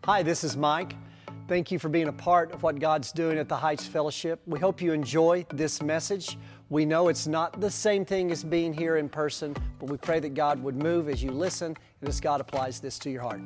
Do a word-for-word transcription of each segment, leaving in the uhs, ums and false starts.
Hi, this is Mike. Thank you for being a part of what God's doing at the Heights Fellowship. We hope you enjoy this message. We know it's not the same thing as being here in person, but we pray that God would move as you listen and as God applies this to your heart.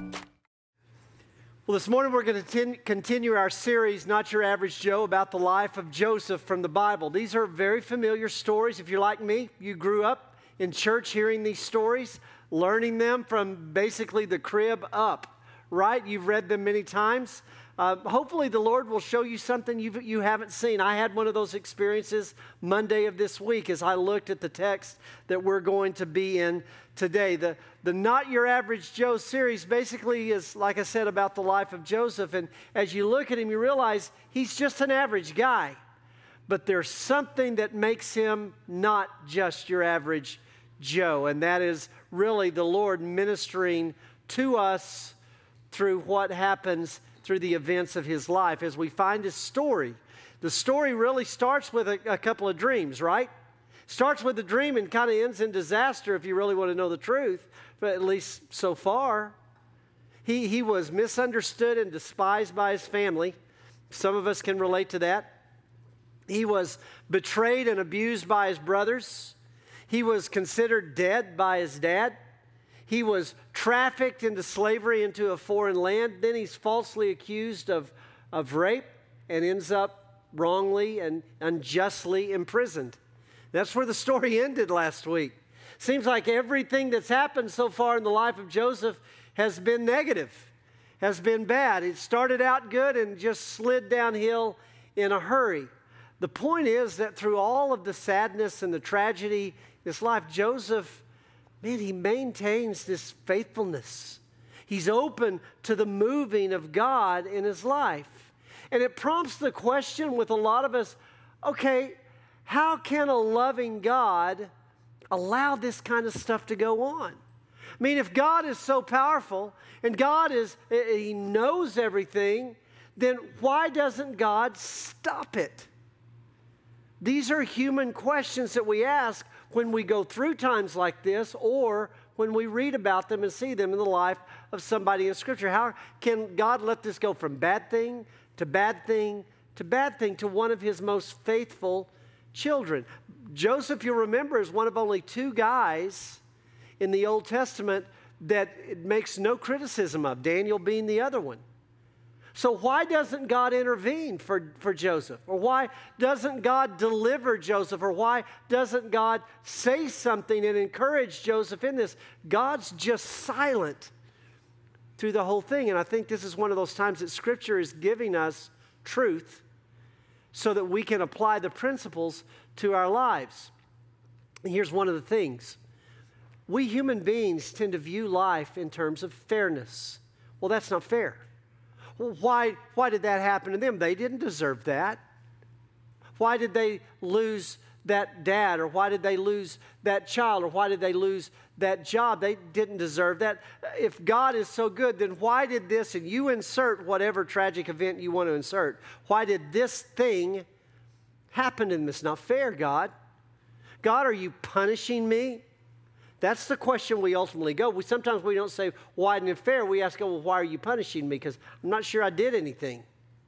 Well, this morning we're going to continue our series, Not Your Average Joe, about the life of Joseph from the Bible. These are very familiar stories. If you're like me, you grew up in church hearing these stories, learning them from basically the crib up. Right? You've read them many times. Uh, hopefully the Lord will show you something you've, you haven't seen. I had one of those experiences Monday of this week as I looked at the text that we're going to be in today. The, the Not Your Average Joe series basically is, like I said, about the life of Joseph. And as you look at him, you realize he's just an average guy. But there's something that makes him not just your average Joe. And that is really the Lord ministering to us through what happens through the events of his life. As we find his story, the story really starts with a, a couple of dreams, right? Starts with a dream and kind of ends in disaster if you really want to know the truth, but at least so far. He, he was misunderstood and despised by his family. Some of us can relate to that. He was betrayed and abused by his brothers. He was considered dead by his dad. He was trafficked into slavery into a foreign land. Then he's falsely accused of, of rape and ends up wrongly and unjustly imprisoned. That's where the story ended last week. Seems like everything that's happened so far in the life of Joseph has been negative, has been bad. It started out good and just slid downhill in a hurry. The point is that through all of the sadness and the tragedy in his life, Joseph, man, he maintains this faithfulness. He's open to the moving of God in his life. And it prompts the question with a lot of us, okay, how can a loving God allow this kind of stuff to go on? I mean, if God is so powerful and God is, he knows everything, then why doesn't God stop it? These are human questions that we ask when we go through times like this or when we read about them and see them in the life of somebody in Scripture. How can God let this go from bad thing to bad thing to bad thing to one of his most faithful children? Joseph, you'll remember, is one of only two guys in the Old Testament that it makes no criticism of, Daniel being the other one. So why doesn't God intervene for, for Joseph? Or why doesn't God deliver Joseph? Or why doesn't God say something and encourage Joseph in this? God's just silent through the whole thing. And I think this is one of those times that Scripture is giving us truth so that we can apply the principles to our lives. And here's one of the things. We human beings tend to view life in terms of fairness. Well, that's not fair. Well, why, why did that happen to them? They didn't deserve that. Why did they lose that dad? Or why did they lose that child? Or why did they lose that job? They didn't deserve that. If God is so good, then why did this, and you insert whatever tragic event you want to insert, why did this thing happen to them? It's not fair, God. God, are you punishing me? That's the question we ultimately go. We, sometimes we don't say, why isn't it fair? We ask, oh, well, why are you punishing me? Because I'm not sure I did anything.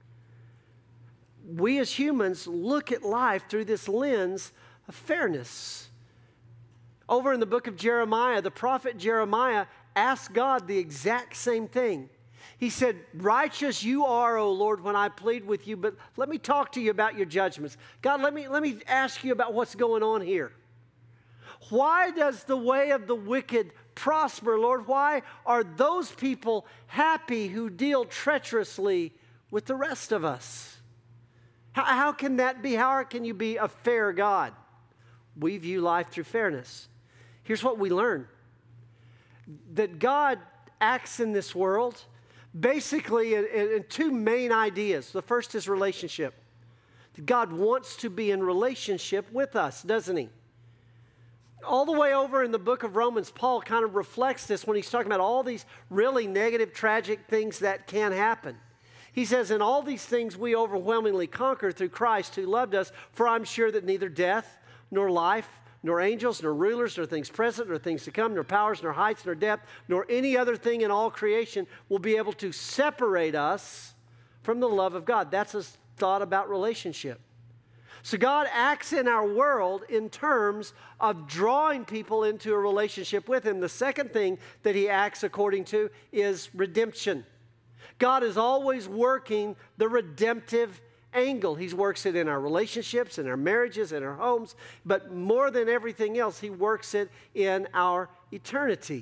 We as humans look at life through this lens of fairness. Over in the book of Jeremiah, the prophet Jeremiah asked God the exact same thing. He said, righteous you are, O Lord, when I plead with you, but let me talk to you about your judgments. God, let me, let me ask you about what's going on here. Why does the way of the wicked prosper, Lord? Why are those people happy who deal treacherously with the rest of us? How, how can that be? How can you be a fair God? We view life through fairness. Here's what we learn. That God acts in this world basically in, in two main ideas. The first is relationship. God wants to be in relationship with us, doesn't he? All the way over in the book of Romans, Paul kind of reflects this when he's talking about all these really negative, tragic things that can happen. He says, in all these things we overwhelmingly conquer through Christ who loved us, for I'm sure that neither death, nor life, nor angels, nor rulers, nor things present, nor things to come, nor powers, nor heights, nor depth, nor any other thing in all creation will be able to separate us from the love of God. That's a thought about relationship. So God acts in our world in terms of drawing people into a relationship with Him. The second thing that He acts according to is redemption. God is always working the redemptive angle. He works it in our relationships, in our marriages, in our homes, but more than everything else, He works it in our eternity.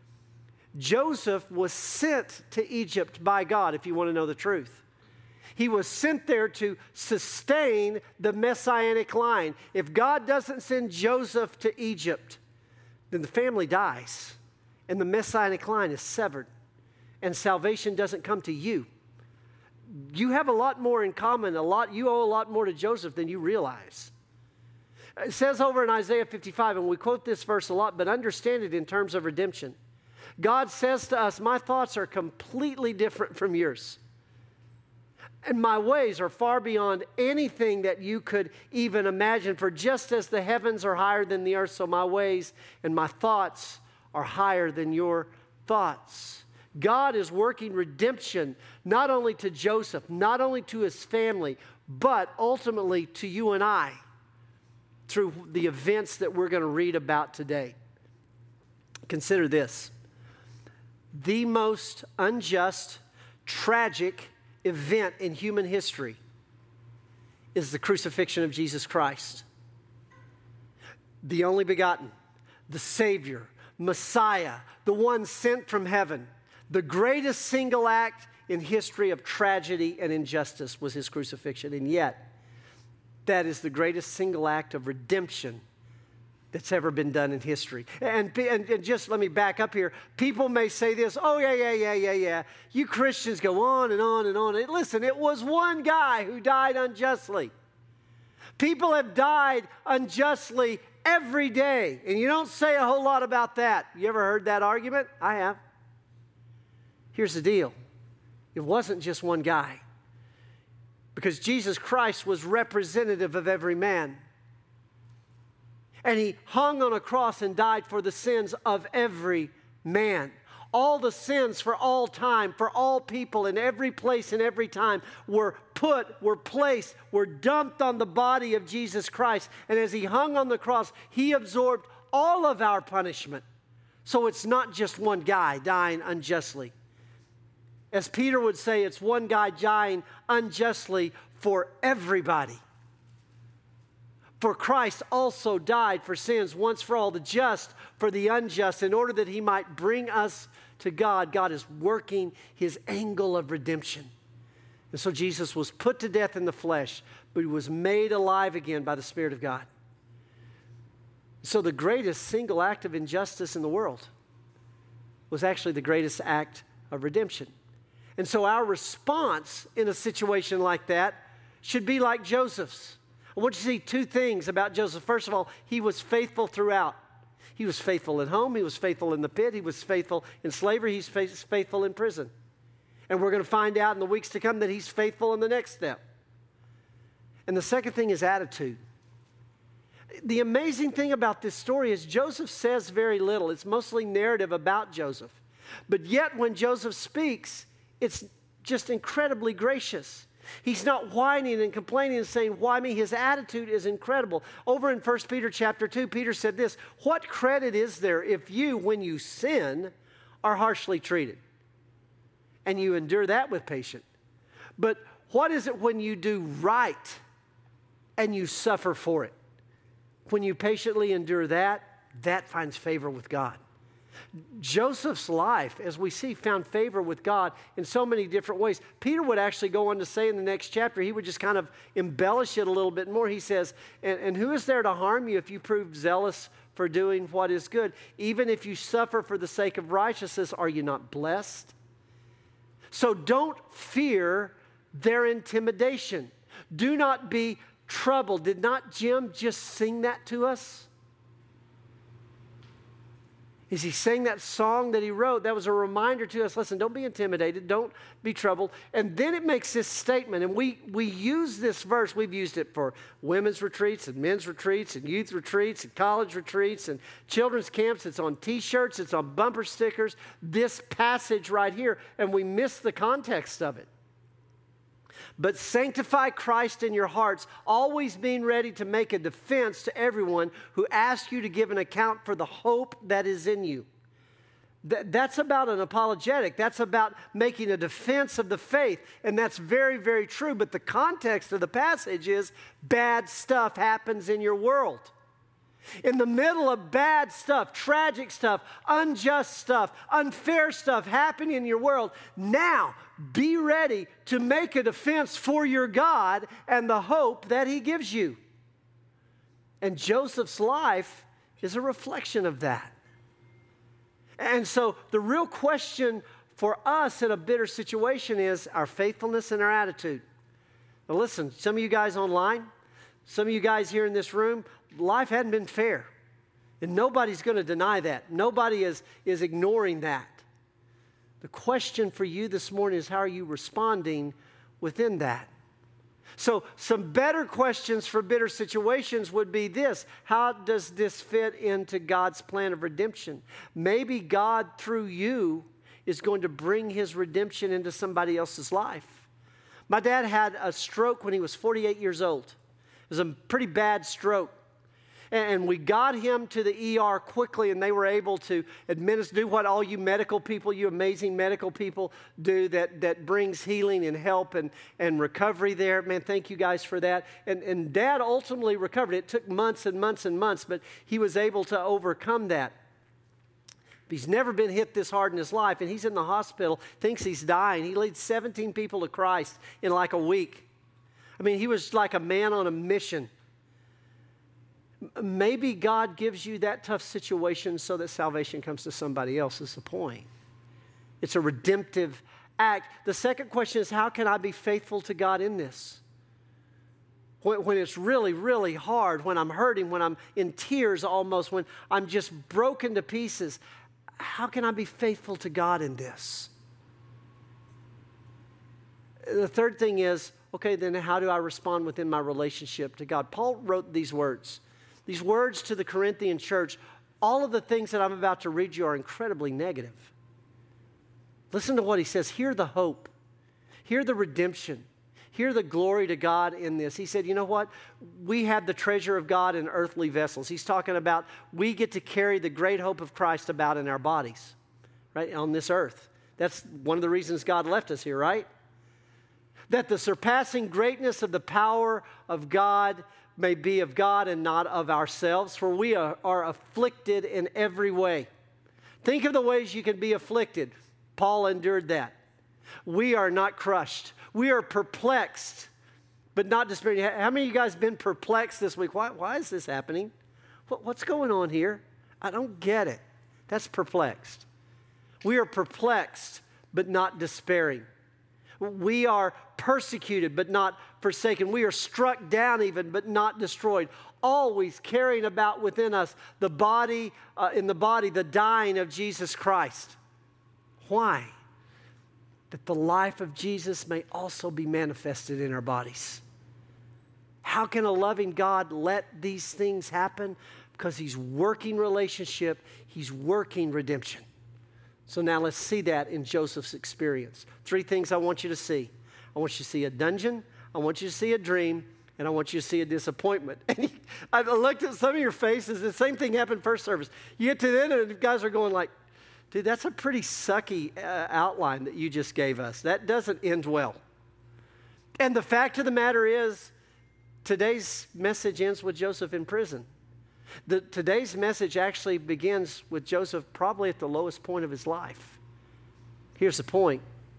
Joseph was sent to Egypt by God, if you want to know the truth. He was sent there to sustain the messianic line. If God doesn't send Joseph to Egypt, then the family dies, and the messianic line is severed, and salvation doesn't come to you. You have a lot more in common, a lot, you owe a lot more to Joseph than you realize. It says over in Isaiah fifty-five, and we quote this verse a lot, but understand it in terms of redemption. God says to us, my thoughts are completely different from yours. And my ways are far beyond anything that you could even imagine. For just as the heavens are higher than the earth, so my ways and my thoughts are higher than your thoughts. God is working redemption not only to Joseph, not only to his family, but ultimately to you and I through the events that we're going to read about today. Consider this. The most unjust, tragic event in human history is the crucifixion of Jesus Christ. The only begotten, the Savior, Messiah, the one sent from heaven. The greatest single act in history of tragedy and injustice was his crucifixion. And yet, that is the greatest single act of redemption that's ever been done in history. And, and, and just let me back up here. People may say this, oh, yeah, yeah, yeah, yeah, yeah. You Christians go on and on and on. And listen, it was one guy who died unjustly. People have died unjustly every day. And you don't say a whole lot about that. You ever heard that argument? I have. Here's the deal. It wasn't just one guy. Because Jesus Christ was representative of every man. And he hung on a cross and died for the sins of every man. All the sins for all time, for all people in every place and every time were put, were placed, were dumped on the body of Jesus Christ. And as he hung on the cross, he absorbed all of our punishment. So it's not just one guy dying unjustly. As Peter would say, it's one guy dying unjustly for everybody. For Christ also died for sins once for all, the just for the unjust, in order that he might bring us to God. God is working his angle of redemption. And so Jesus was put to death in the flesh, but he was made alive again by the Spirit of God. So the greatest single act of injustice in the world was actually the greatest act of redemption. And so our response in a situation like that should be like Joseph's. I want you to see two things about Joseph. First of all, he was faithful throughout. He was faithful at home. He was faithful in the pit. He was faithful in slavery. He's faithful in prison. And we're going to find out in the weeks to come that he's faithful in the next step. And the second thing is attitude. The amazing thing about this story is Joseph says very little. It's mostly narrative about Joseph. But yet when Joseph speaks, it's just incredibly gracious. He's not whining and complaining and saying, why me? His attitude is incredible. Over in First Peter chapter two, Peter said this, what credit is there if you, when you sin, are harshly treated? And you endure that with patience. But what is it when you do right and you suffer for it? When you patiently endure that, that finds favor with God. Joseph's life, as we see, found favor with God in so many different ways. Peter would actually go on to say in the next chapter, he would just kind of embellish it a little bit more. He says, and, and who is there to harm you if you prove zealous for doing what is good? Even if you suffer for the sake of righteousness, are you not blessed? So don't fear their intimidation. Do not be troubled. Did not Jim just sing that to us? As he sang that song that he wrote, that was a reminder to us, listen, don't be intimidated, don't be troubled. And then it makes this statement, and we, we use this verse, we've used it for women's retreats and men's retreats and youth retreats and college retreats and children's camps. It's on t-shirts, it's on bumper stickers, this passage right here, and we miss the context of it. But sanctify Christ in your hearts, always being ready to make a defense to everyone who asks you to give an account for the hope that is in you. Th- that's about an apologetic. That's about making a defense of the faith. And that's very, very true. But the context of the passage is bad stuff happens in your world. In the middle of bad stuff, tragic stuff, unjust stuff, unfair stuff happening in your world, now be ready to make a defense for your God and the hope that he gives you. And Joseph's life is a reflection of that. And so the real question for us in a bitter situation is our faithfulness and our attitude. Now listen, some of you guys online, some of you guys here in this room, life hadn't been fair. And nobody's going to deny that. Nobody is, is ignoring that. The question for you this morning is, how are you responding within that? So some better questions for bitter situations would be this: how does this fit into God's plan of redemption? Maybe God, through you, is going to bring his redemption into somebody else's life. My dad had a stroke when he was forty-eight years old. It was a pretty bad stroke. And we got him to the E R quickly, and they were able to administer, do what all you medical people, you amazing medical people do that, that brings healing and help and, and recovery there. Man, thank you guys for that. And, and Dad ultimately recovered. It took months and months and months, but he was able to overcome that. He's never been hit this hard in his life, and he's in the hospital, thinks he's dying. He leads seventeen people to Christ in like a week. I mean, he was like a man on a mission. Maybe God gives you that tough situation so that salvation comes to somebody else is the point. It's a redemptive act. The second question is, how can I be faithful to God in this? When, when it's really, really hard, when I'm hurting, when I'm in tears almost, when I'm just broken to pieces, how can I be faithful to God in this? The third thing is, okay, then how do I respond within my relationship to God? Paul wrote these words. These words to the Corinthian church, all of the things that I'm about to read you are incredibly negative. Listen to what he says. Hear the hope. Hear the redemption. Hear the glory to God in this. He said, you know what? We have the treasure of God in earthly vessels. He's talking about we get to carry the great hope of Christ about in our bodies, right, on this earth. That's one of the reasons God left us here, right? That the surpassing greatness of the power of God may be of God and not of ourselves, for we are, are afflicted in every way. Think of the ways you can be afflicted. Paul endured that. We are not crushed. We are perplexed, but not despairing. How many of you guys been perplexed this week? Why, why is this happening? What, what's going on here? I don't get it. That's perplexed. We are perplexed, but not despairing. We are persecuted, but not forsaken. We are struck down even, but not destroyed. Always carrying about within us the body, uh, in the body, the dying of Jesus Christ. Why? That the life of Jesus may also be manifested in our bodies. How can a loving God let these things happen? Because he's working relationship, he's working redemption. So now let's see that in Joseph's experience. Three things I want you to see. I want you to see a dungeon, I want you to see a dream, and I want you to see a disappointment. And he, I looked at some of your faces, the same thing happened first service. You get to the end and the guys are going like, dude, that's a pretty sucky uh, outline that you just gave us. That doesn't end well. And the fact of the matter is, today's message ends with Joseph in prison. The, today's message actually begins with Joseph probably at the lowest point of his life. Here's the point.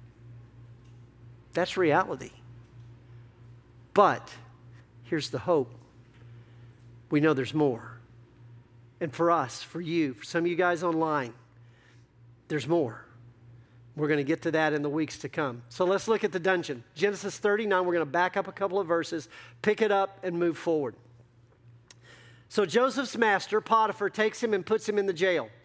That's reality. But here's the hope. We know there's more. And for us, for you, for some of you guys online, there's more. We're going to get to that in the weeks to come. So let's look at the dungeon. Genesis thirty-nine, we're going to back up a couple of verses, pick it up, and move forward. So Joseph's master, Potiphar, takes him and puts him in the jail.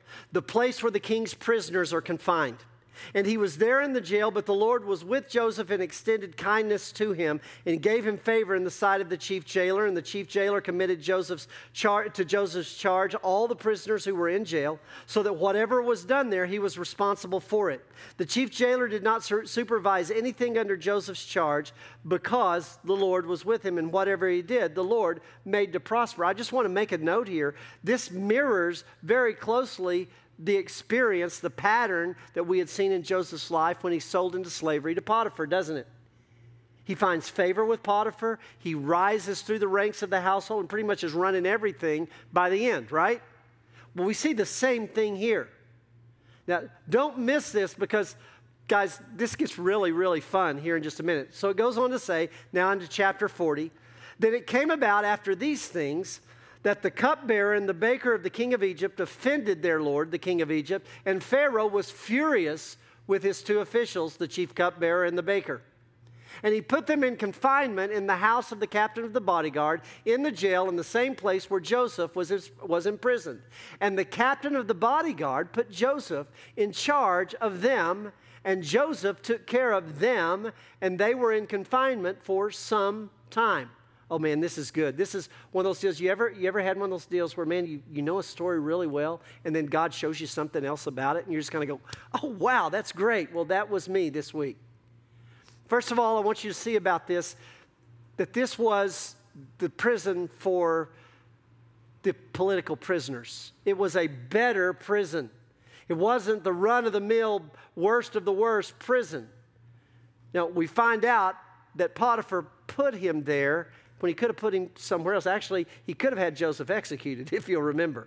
the place where the king's prisoners are confined. And he was there in the jail, but the Lord was with Joseph and extended kindness to him and gave him favor in the sight of the chief jailer. And the chief jailer committed Joseph's char- to Joseph's charge all the prisoners who were in jail, so that whatever was done there, he was responsible for it. The chief jailer did not sur- supervise anything under Joseph's charge because the Lord was with him, and whatever he did, the Lord made to prosper. I just want to make a note here. This mirrors very closely the experience, the pattern that we had seen in Joseph's life when he sold into slavery to Potiphar, doesn't it? He finds favor with Potiphar. He rises through the ranks of the household and pretty much is running everything by the end, right? Well, we see the same thing here. Now, don't miss this because, guys, this gets really, really fun here in just a minute. So it goes on to say, now into chapter forty, then it came about after these things that the cupbearer and the baker of the king of Egypt offended their lord, the king of Egypt, and Pharaoh was furious with his two officials, the chief cupbearer and the baker. And he put them in confinement in the house of the captain of the bodyguard, in the jail, in the same place where Joseph was, was imprisoned. And the captain of the bodyguard put Joseph in charge of them, and Joseph took care of them, and they were in confinement for some time. Oh, man, this is good. This is one of those deals. You ever, you ever had one of those deals where, man, you, you know a story really well, and then God shows you something else about it, and you're just kind of go, oh, wow, that's great. Well, that was me this week. First of all, I want you to see about this, that this was the prison for the political prisoners. It was a better prison. It wasn't the run-of-the-mill, worst of the worst prison. Now, we find out that Potiphar put him there when he could have put him somewhere else. Actually, he could have had Joseph executed, if you'll remember.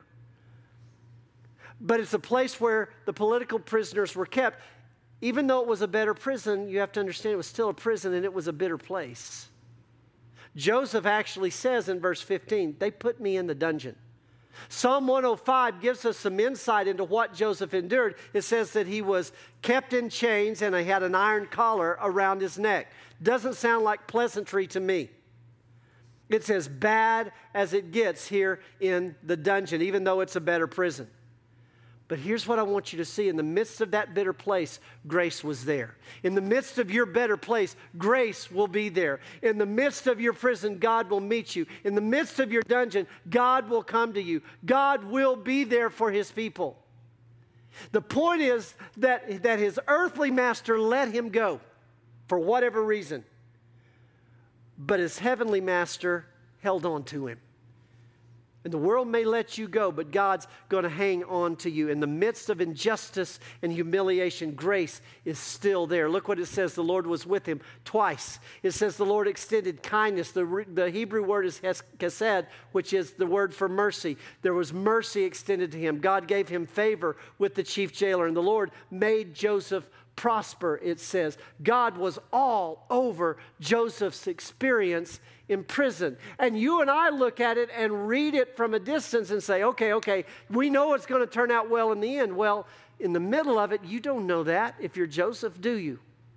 But it's a place where the political prisoners were kept. Even though it was a better prison, you have to understand it was still a prison and it was a bitter place. Joseph actually says in verse fifteen, they put me in the dungeon. Psalm one oh five gives us some insight into what Joseph endured. It says that he was kept in chains and he had an iron collar around his neck. Doesn't sound like pleasantry to me. It's as bad as it gets here in the dungeon, even though it's a better prison. But here's what I want you to see. In the midst of that bitter place, grace was there. In the midst of your better place, grace will be there. In the midst of your prison, God will meet you. In the midst of your dungeon, God will come to you. God will be there for his people. The point is that, that his earthly master let him go for whatever reason. But his heavenly master held on to him. And the world may let you go, but God's going to hang on to you. In the midst of injustice and humiliation, grace is still there. Look what it says. The Lord was with him twice. It says the Lord extended kindness. The, the Hebrew word is chesed, which is the word for mercy. There was mercy extended to him. God gave him favor with the chief jailer. And the Lord made Joseph prosper, it says. God was all over Joseph's experience in prison. And you and I look at it and read it from a distance and say, okay, okay, we know it's going to turn out well in the end. Well, in the middle of it, you don't know that if you're Joseph, do you?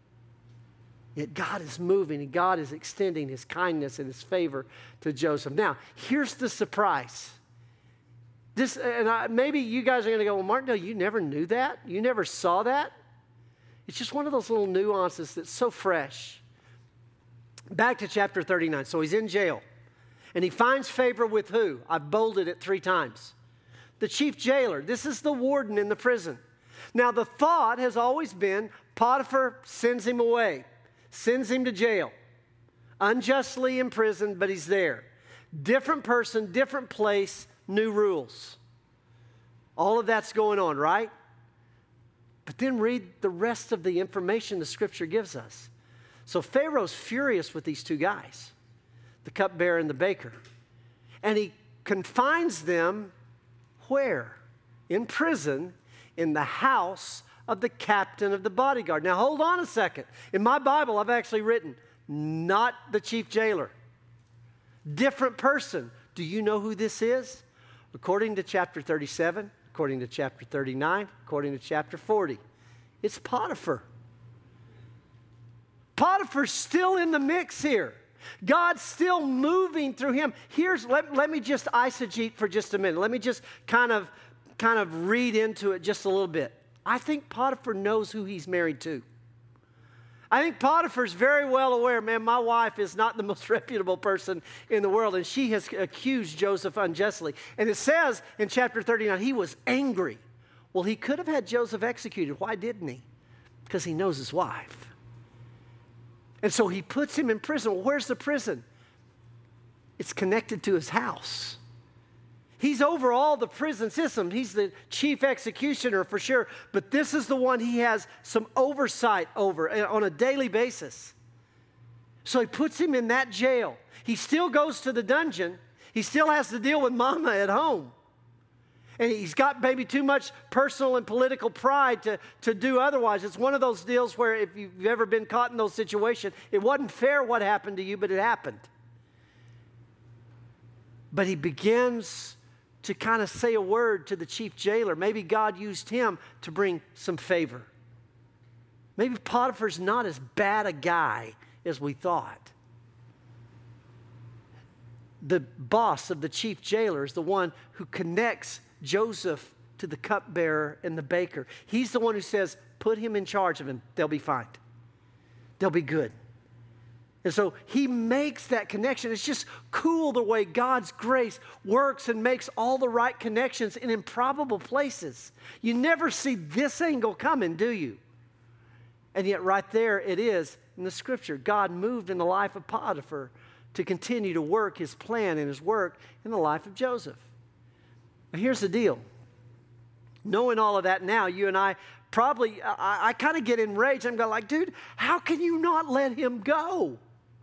Yet God is moving and God is extending his kindness and his favor to Joseph. Now, here's the surprise. This, and I, maybe you guys are going to go, well, Martindale, you never knew that? You never saw that? It's just one of those little nuances that's so fresh. Back to chapter thirty-nine. So he's in jail. And he finds favor with who? I've bolded it three times. The chief jailer. This is the warden in the prison. Now the thought has always been Potiphar sends him away. Sends him to jail. Unjustly imprisoned, but he's there. Different person, different place, new rules. All of that's going on, right? But then read the rest of the information the scripture gives us. So Pharaoh's furious with these two guys, the cupbearer and the baker. And he confines them where? In prison, in the house of the captain of the bodyguard. Now hold on a second. In my Bible, I've actually written, not the chief jailer. Different person. Do you know who this is? According to chapter thirty-seven, according to chapter thirty-nine, according to chapter forty. It's Potiphar. Potiphar's still in the mix here. God's still moving through him. Here's, let, let me just eisegete for just a minute. Let me just kind of kind of read into it just a little bit. I think Potiphar knows who he's married to. I think Potiphar's very well aware, man, my wife is not the most reputable person in the world, and she has accused Joseph unjustly. And it says in chapter thirty-nine, he was angry. Well, he could have had Joseph executed. Why didn't he? Because he knows his wife. And so he puts him in prison. Well, where's the prison? It's connected to his house. He's over all the prison system. He's the chief executioner for sure. But this is the one he has some oversight over on a daily basis. So he puts him in that jail. He still goes to the dungeon. He still has to deal with mama at home. And he's got maybe too much personal and political pride to, to do otherwise. It's one of those deals where if you've ever been caught in those situations, it wasn't fair what happened to you, but it happened. But he begins to kind of say a word to the chief jailer. Maybe God used him to bring some favor. Maybe Potiphar's not as bad a guy as we thought. The boss of the chief jailer is the one who connects Joseph to the cupbearer and the baker. He's the one who says, put him in charge of him. They'll be fine. They'll be good. And so he makes that connection. It's just cool the way God's grace works and makes all the right connections in improbable places. You never see this angle coming, do you? And yet right there it is in the scripture. God moved in the life of Potiphar to continue to work his plan and his work in the life of Joseph. Now here's the deal. Knowing all of that now, you and I probably, I, I kind of get enraged. I'm going like, dude, how can you not let him go?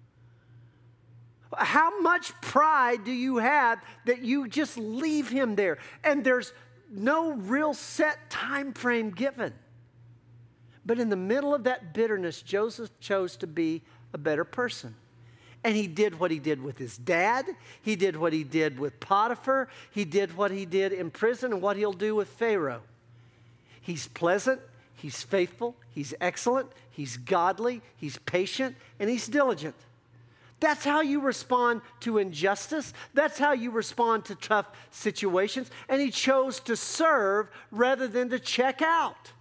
How much pride do you have that you just leave him there? And there's no real set time frame given. But in the middle of that bitterness, Joseph chose to be a better person. And he did what he did with his dad. He did what he did with Potiphar. He did what he did in prison and what he'll do with Pharaoh. He's pleasant. He's faithful. He's excellent. He's godly. He's patient. And he's diligent. That's how you respond to injustice. That's how you respond to tough situations. And he chose to serve rather than to check out.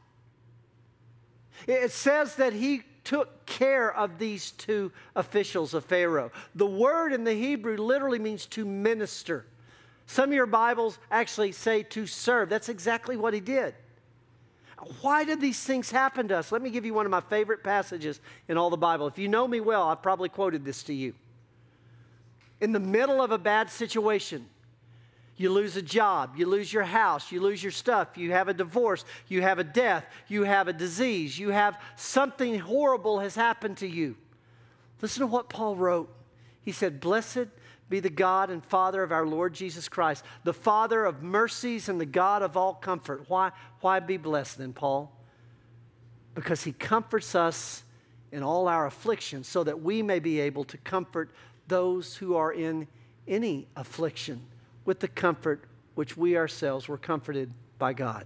It says that he took care of these two officials of Pharaoh. The word in the Hebrew literally means to minister. Some of your Bibles actually say to serve. That's exactly what he did. Why did these things happen to us? Let me give you one of my favorite passages in all the Bible. If you know me well, I've probably quoted this to you. In the middle of a bad situation, you lose a job, you lose your house, you lose your stuff, you have a divorce, you have a death, you have a disease, you have something horrible has happened to you. Listen to what Paul wrote. He said, "Blessed be the God and Father of our Lord Jesus Christ, the Father of mercies and the God of all comfort." Why, why be blessed then, Paul? Because he comforts us in all our afflictions so that we may be able to comfort those who are in any affliction with the comfort which we ourselves were comforted by God.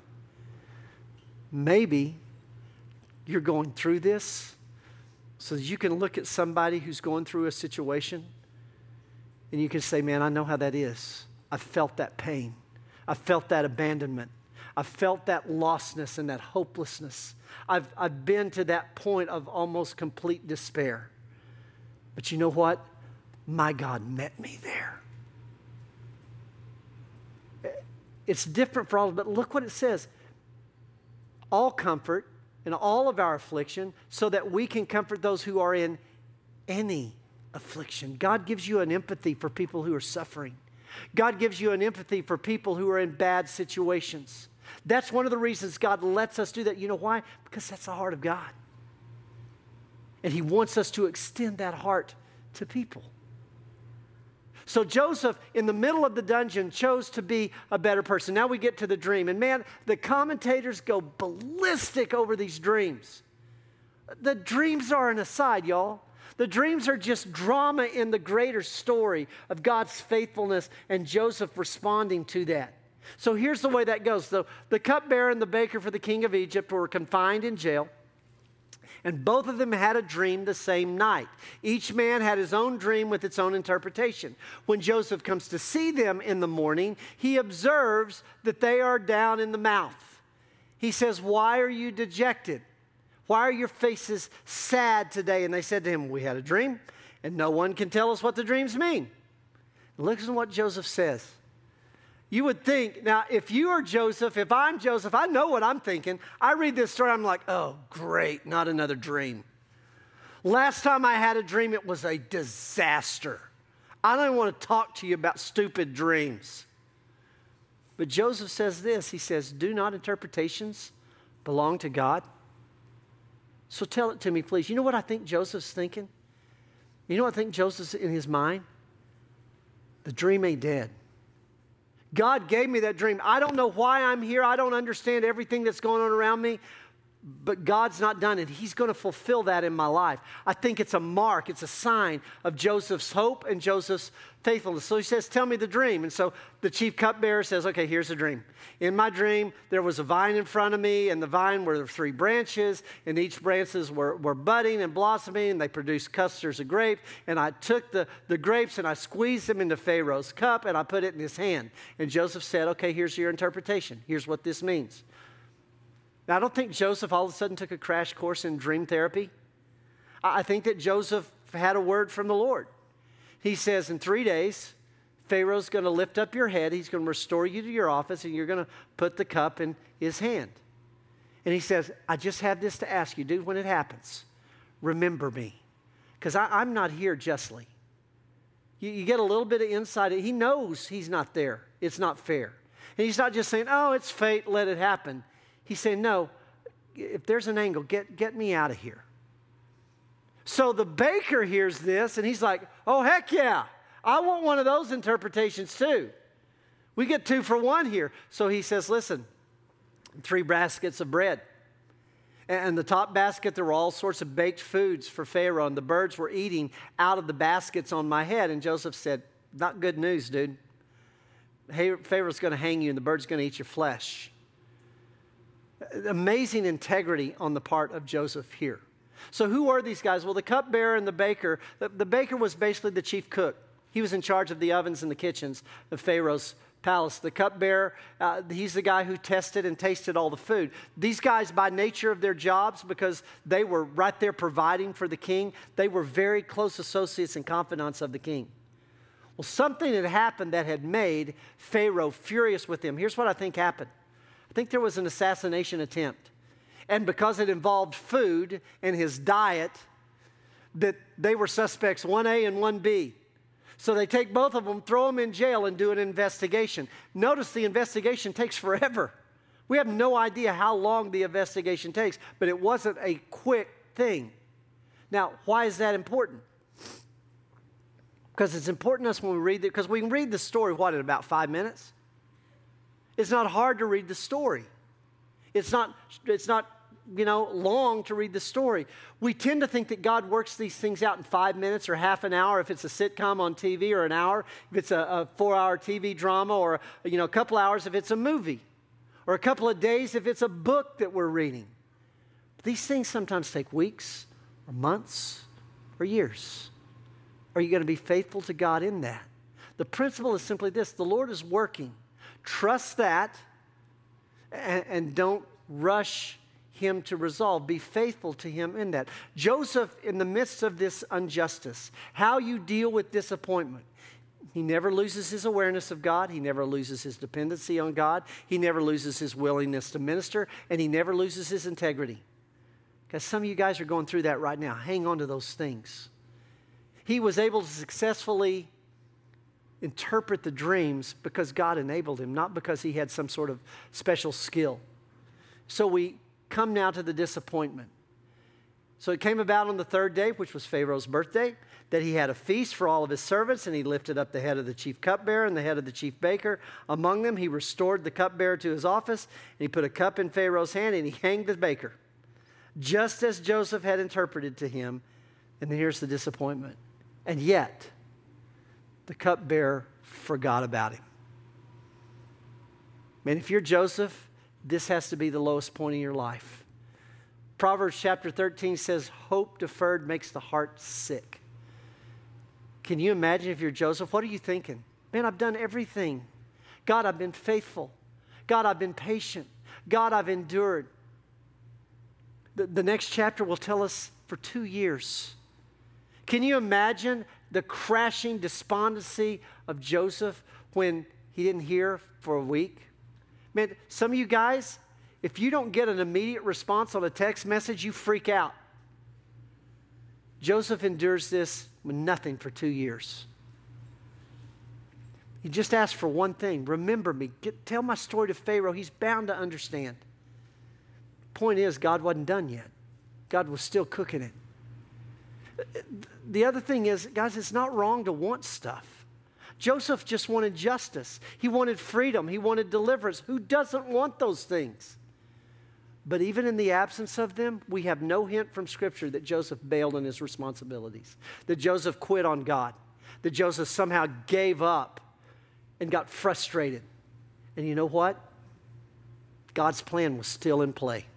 Maybe you're going through this so that you can look at somebody who's going through a situation and you can say, man, I know how that is. I've felt that pain. I've felt that abandonment. I've felt that lostness and that hopelessness. I've, I've been to that point of almost complete despair. But you know what? My God met me there. It's different for all, but look what it says. All comfort in all of our affliction so that we can comfort those who are in any affliction. God gives you an empathy for people who are suffering. God gives you an empathy for people who are in bad situations. That's one of the reasons God lets us do that. You know why? Because that's the heart of God. And he wants us to extend that heart to people. So Joseph, in the middle of the dungeon, chose to be a better person. Now we get to the dream. And man, the commentators go ballistic over these dreams. The dreams are an aside, y'all. The dreams are just drama in the greater story of God's faithfulness and Joseph responding to that. So here's the way that goes. So the cupbearer and the baker for the king of Egypt were confined in jail. And both of them had a dream the same night. Each man had his own dream with its own interpretation. When Joseph comes to see them in the morning, he observes that they are down in the mouth. He says, "Why are you dejected? Why are your faces sad today?" And they said to him, "We had a dream, and no one can tell us what the dreams mean." Listen to what Joseph says. You would think, now, if you are Joseph, if I'm Joseph, I know what I'm thinking. I read this story, I'm like, oh, great, not another dream. Last time I had a dream, it was a disaster. I don't want to talk to you about stupid dreams. But Joseph says this, he says, "Do not interpretations belong to God?" So tell it to me, please. You know what I think Joseph's thinking? You know what I think Joseph's in his mind? The dream ain't dead. God gave me that dream. I don't know why I'm here. I don't understand everything that's going on around me, but God's not done it. He's going to fulfill that in my life. I think it's a mark. It's a sign of Joseph's hope and Joseph's faithfulness. So he says, "Tell me the dream." And so the chief cupbearer says, "Okay, here's the dream. In my dream, there was a vine in front of me, and the vine were three branches, and each branches were, were budding and blossoming, and they produced clusters of grapes. And I took the, the grapes, and I squeezed them into Pharaoh's cup, and I put it in his hand." And Joseph said, "Okay, here's your interpretation. Here's what this means." Now, I don't think Joseph all of a sudden took a crash course in dream therapy. I think that Joseph had a word from the Lord. He says, in three days, Pharaoh's going to lift up your head. He's going to restore you to your office, and you're going to put the cup in his hand. And he says, "I just have this to ask you, dude, when it happens, remember me, because I'm not here justly." You, you get a little bit of insight. He knows he's not there. It's not fair. And he's not just saying, "Oh, it's fate, let it happen." He's saying, "No, if there's an angle, get, get me out of here." So the baker hears this, and he's like, "Oh, heck yeah. I want one of those interpretations too. We get two for one here." So he says, "Listen, three baskets of bread. And the top basket, there were all sorts of baked foods for Pharaoh, and the birds were eating out of the baskets on my head." And Joseph said, "Not good news, dude. Hey, Pharaoh's going to hang you, and the bird's going to eat your flesh." Amazing integrity on the part of Joseph here. So who are these guys? Well, the cupbearer and the baker. The, the baker was basically the chief cook. He was in charge of the ovens and the kitchens of Pharaoh's palace. The cupbearer, uh, he's the guy who tested and tasted all the food. These guys, by nature of their jobs, because they were right there providing for the king, they were very close associates and confidants of the king. Well, something had happened that had made Pharaoh furious with him. Here's what I think happened. I think there was an assassination attempt. And because it involved food and his diet, that they were suspects one A and one B. So they take both of them, throw them in jail, and do an investigation. Notice the investigation takes forever. We have no idea how long the investigation takes, but it wasn't a quick thing. Now, why is that important? Because it's important to us when we read it, because we can read the story, what, in about five minutes? It's not hard to read the story. It's not, it's not, you know, long to read the story. We tend to think that God works these things out in five minutes or half an hour if it's a sitcom on T V, or an hour if it's a, a four-hour T V drama, or, you know, a couple hours if it's a movie, or a couple of days if it's a book that we're reading. But these things sometimes take weeks or months or years. Are you going to be faithful to God in that? The principle is simply this: the Lord is working. Trust that, and, and don't rush him to resolve. Be faithful to him in that. Joseph, in the midst of this injustice, how you deal with disappointment, he never loses his awareness of God. He never loses his dependency on God. He never loses his willingness to minister, and he never loses his integrity. Because some of you guys are going through that right now. Hang on to those things. He was able to successfully interpret the dreams because God enabled him, not because he had some sort of special skill. So we come now to the disappointment. So it came about on the third day, which was Pharaoh's birthday, that he had a feast for all of his servants, and he lifted up the head of the chief cupbearer and the head of the chief baker. Among them, he restored the cupbearer to his office, and he put a cup in Pharaoh's hand, and he hanged the baker, just as Joseph had interpreted to him. And then here's the disappointment. And yet, the cupbearer forgot about him. Man, if you're Joseph, this has to be the lowest point in your life. Proverbs chapter thirteen says, hope deferred makes the heart sick. Can you imagine if you're Joseph? What are you thinking? Man, I've done everything. God, I've been faithful. God, I've been patient. God, I've endured. The, the next chapter will tell us for two years. Can you imagine the crashing despondency of Joseph when he didn't hear for a week? Man, some of you guys, if you don't get an immediate response on a text message, you freak out. Joseph endures this with nothing for two years. He just asked for one thing. Remember me. Get, tell my story to Pharaoh. He's bound to understand. Point is, God wasn't done yet. God was still cooking it. The other thing is, guys, it's not wrong to want stuff. Joseph just wanted justice. He wanted freedom. He wanted deliverance. Who doesn't want those things? But even in the absence of them, we have no hint from Scripture that Joseph bailed on his responsibilities, that Joseph quit on God, that Joseph somehow gave up and got frustrated. And you know what? God's plan was still in play.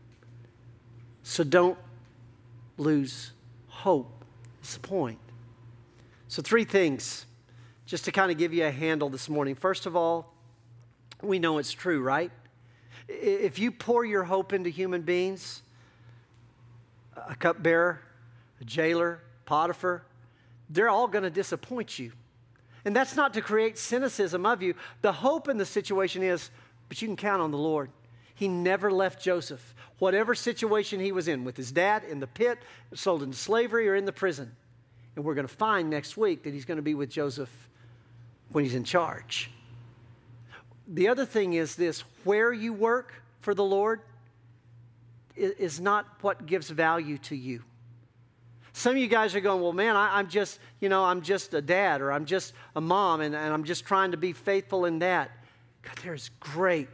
So don't lose hope. That's the point. So three things, just to kind of give you a handle this morning. First of all, we know it's true, right? If you pour your hope into human beings, a cupbearer, a jailer, Potiphar, they're all going to disappoint you. And that's not to create cynicism of you. The hope in the situation is, but you can count on the Lord. He never left Joseph. Whatever situation he was in, with his dad, in the pit, sold into slavery, or in the prison. And we're going to find next week that he's going to be with Joseph when he's in charge. The other thing is this: where you work for the Lord is not what gives value to you. Some of you guys are going, well, man, I, I'm just, you know, I'm just a dad, or I'm just a mom, and, and I'm just trying to be faithful in that. God, there's great,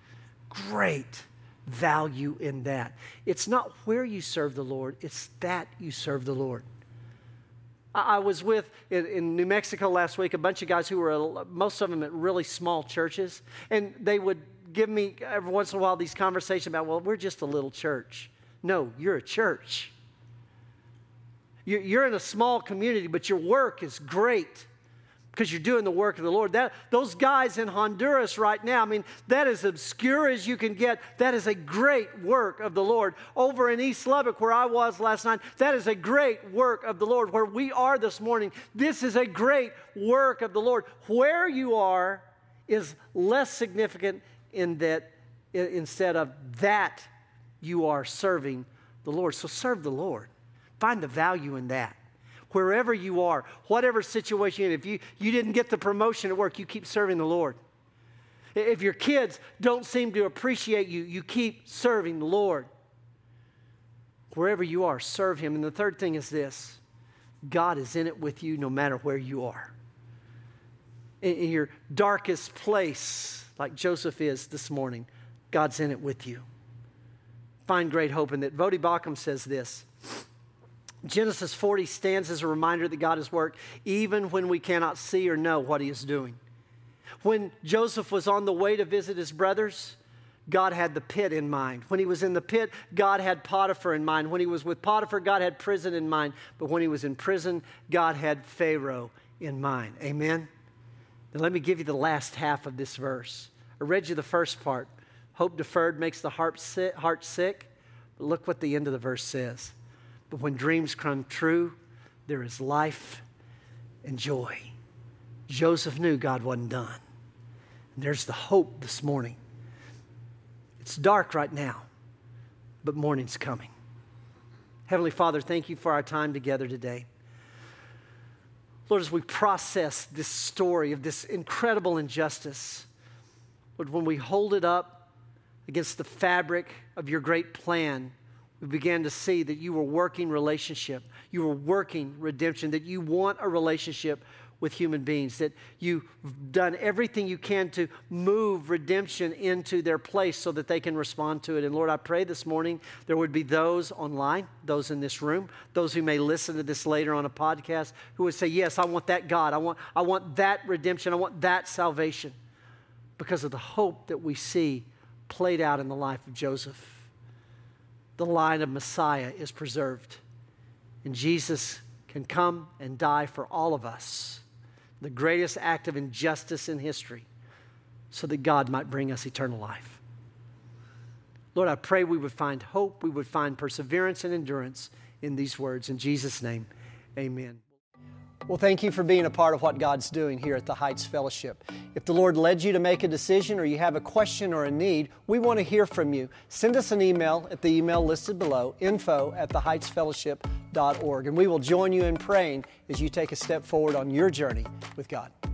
great value in that. It's not where you serve the Lord, it's that you serve the Lord. I, I was with, in, in New Mexico last week, a bunch of guys who were, most of them at really small churches, and they would give me every once in a while these conversations about, well, we're just a little church. No, you're a church. You're in a small community, but your work is great because you're doing the work of the Lord. That, those guys in Honduras right now, I mean, that is obscure as you can get. That is a great work of the Lord. Over in East Lubbock, where I was last night, that is a great work of the Lord. Where we are this morning, this is a great work of the Lord. Where you are is less significant in that, instead of that, you are serving the Lord. So serve the Lord. Find the value in that. Wherever you are, whatever situation, if you, you didn't get the promotion at work, you keep serving the Lord. If your kids don't seem to appreciate you, you keep serving the Lord. Wherever you are, serve Him. And the third thing is this: God is in it with you no matter where you are. In, in your darkest place, like Joseph is this morning, God's in it with you. Find great hope in that. Voddie Baucham says this: Genesis forty stands as a reminder that God has worked even when we cannot see or know what He is doing. When Joseph was on the way to visit his brothers, God had the pit in mind. When he was in the pit, God had Potiphar in mind. When he was with Potiphar, God had prison in mind. But when he was in prison, God had Pharaoh in mind. Amen? Now let me give you the last half of this verse. I read you the first part. Hope deferred makes the heart sick. Heart sick. But look what the end of the verse says. But when dreams come true, there is life and joy. Joseph knew God wasn't done. And there's the hope this morning. It's dark right now, but morning's coming. Heavenly Father, thank you for our time together today. Lord, as we process this story of this incredible injustice, Lord, when we hold it up against the fabric of your great plan, we began to see that you were working relationship, you were working redemption, that you want a relationship with human beings, that you've done everything you can to move redemption into their place so that they can respond to it. And Lord, I pray this morning there would be those online, those in this room, those who may listen to this later on a podcast, who would say, yes, I want that God. I want, I want that redemption. I want that salvation because of the hope that we see played out in the life of Joseph. the line of Messiah is preserved. And Jesus can come and die for all of us, the greatest act of injustice in history, so that God might bring us eternal life. Lord, I pray we would find hope, we would find perseverance and endurance in these words. In Jesus' name, amen. Well, thank you for being a part of what God's doing here at the Heights Fellowship. If the Lord led you to make a decision or you have a question or a need, we want to hear from you. Send us an email at the email listed below, info at the heights fellowship dot org, and we will join you in praying as you take a step forward on your journey with God.